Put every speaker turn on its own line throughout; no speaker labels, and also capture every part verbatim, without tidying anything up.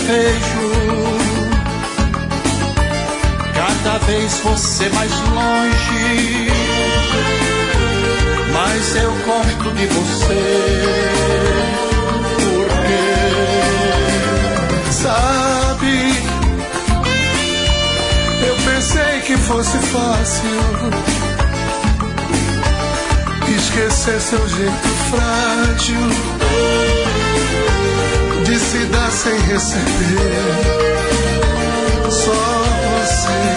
vejo, cada vez você mais longe, mas eu gosto de você, porque, sabe, eu pensei que fosse fácil esquecer seu jeito frágil de se dar sem receber. Só você,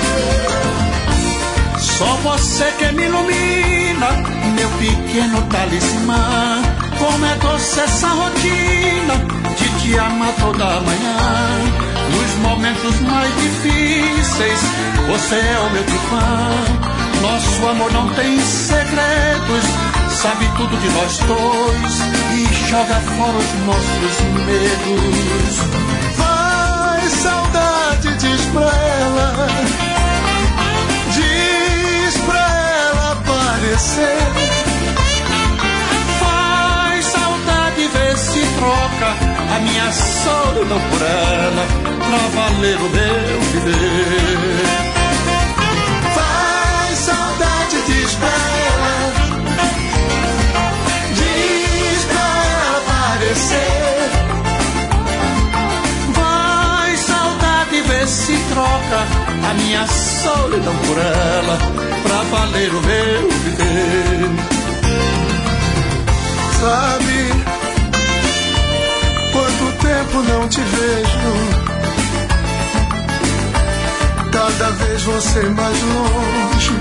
só você que me ilumina, meu pequeno talismã. Como é doce essa rotina de te amar toda manhã. Nos momentos mais difíceis, você é o meu tufão. Nosso amor não tem segredos, sabe tudo de nós dois e joga fora os nossos medos. Vai, saudade, diz pra ela, diz pra ela aparecer. Vai, saudade, vê se troca a minha solidão por ela, pra valer o meu viver. Diz pra ela, diz pra ela aparecer. Vai, saudade, vê se troca a minha solidão por ela, pra valer o meu viver. Sabe, quanto tempo não te vejo, cada vez você mais longe,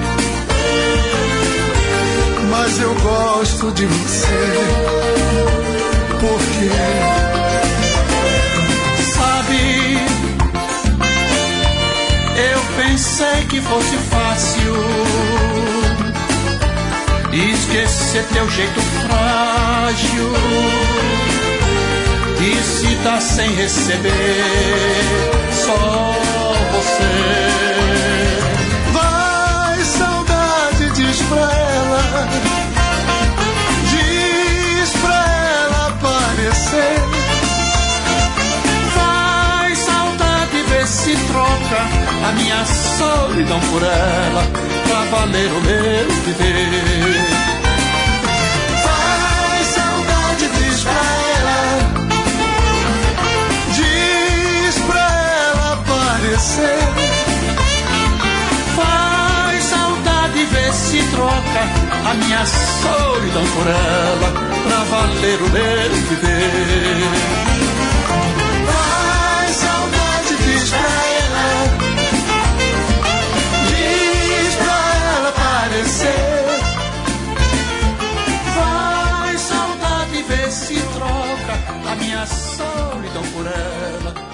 mas eu gosto de você, porque, sabe, eu pensei que fosse fácil esquecer teu jeito frágil de se dar sem receber. Só você. Diz pra ela, diz pra ela aparecer. Vai, saudade, vê se troca a minha solidão por ela, pra valer o meu viver. Vai, saudade, diz pra ela, diz pra ela aparecer. Vê se troca a minha solidão por ela, pra valer o meu viver. Vai, saudade, diz pra ela, diz pra ela aparecer. Vai, saudade, vê se troca a minha solidão por ela,